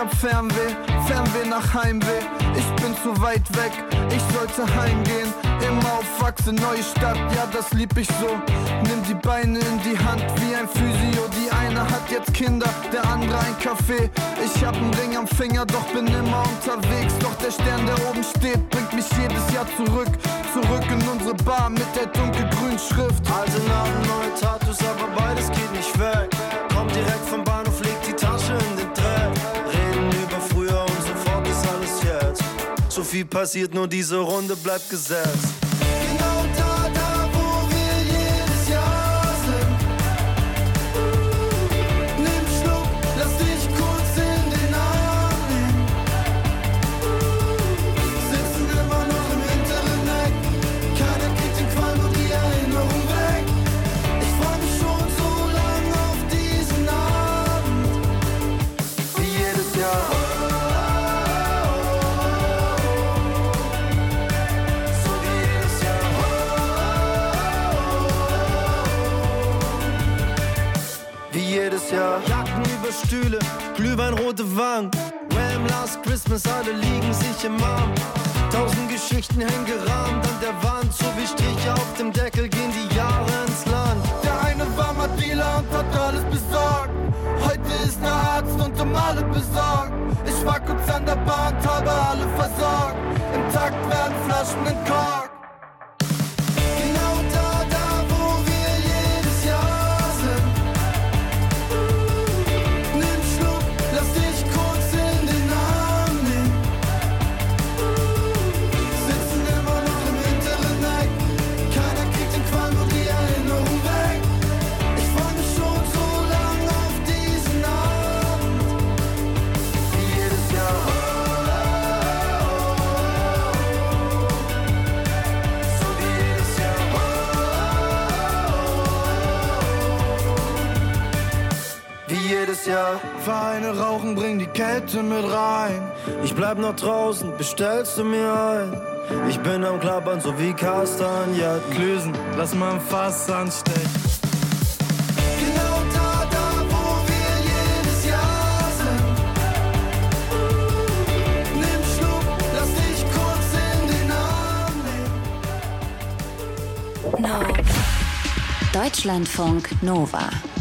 hab Fernweh nach Heimweh. Ich bin zu weit weg, ich sollte heimgehen. Immer aufwachsen, neue Stadt, ja das lieb ich so. Nimm die Beine in die Hand wie ein Physio. Die eine hat jetzt Kinder, der andere ein Café. Ich hab einen Ring am Finger, doch bin immer unterwegs. Doch der Stern, der oben steht, bringt mich jedes Jahr zurück in unsere Bar mit der dunkelgrünen Schrift. Alte Namen, neue Tattoos, aber beides geht nicht weg. Komm direkt vom Bahnhof, leg die Tasche in den Dreck. Reden über früher und sofort ist alles jetzt. So viel passiert, nur diese Runde bleibt gesetzt. Genau da, wo wir jedes Jahr sind. Nimm Schluck, lass dich kurz in den Arm nehmen. Sitzen immer noch im hinteren Eck. Keiner kriegt den Qualm und die Erinnerung weg. Ich freu mich schon so lang auf diesen Abend. Wie jedes Jahr. Jedes Jahr. Jacken über Stühle, Glühwein, rote Wangen. Wham! Last Christmas, alle liegen sich im Arm. 1000 Geschichten hängen gerahmt an der Wand. So wie Striche auf dem Deckel gehen die Jahre ins Land. Der eine war mal Dealer und hat alles besorgt. Heute ist der Arzt und um alle besorgt. Ich war kurz an der Bar und habe alle versorgt. Im Takt werden Flaschen entkorkt. Genau da, wo wir jedes Jahr sind. Nimm Schluck, lass dich kurz in den Arm nehmen. Sitzen immer noch im hinteren Eck. Keiner kriegt den Qualm und die Erinnerung weg. Ich freu mich schon so lang auf diesen Abend. Wie jedes Jahr. So wie jedes Jahr. Wie jedes Jahr. Vereine rauchen, bring die Kälte mit rein. Ich bleib noch draußen, bestellst du mir ein? Ich bin am Klappern, so wie Kastagnet. Klösen, lass mal ein Fass anstecken. Genau da, wo wir jedes Jahr sind. Nimm Schluck, lass dich kurz in den Arm nehmen. Deutschlandfunk Nova.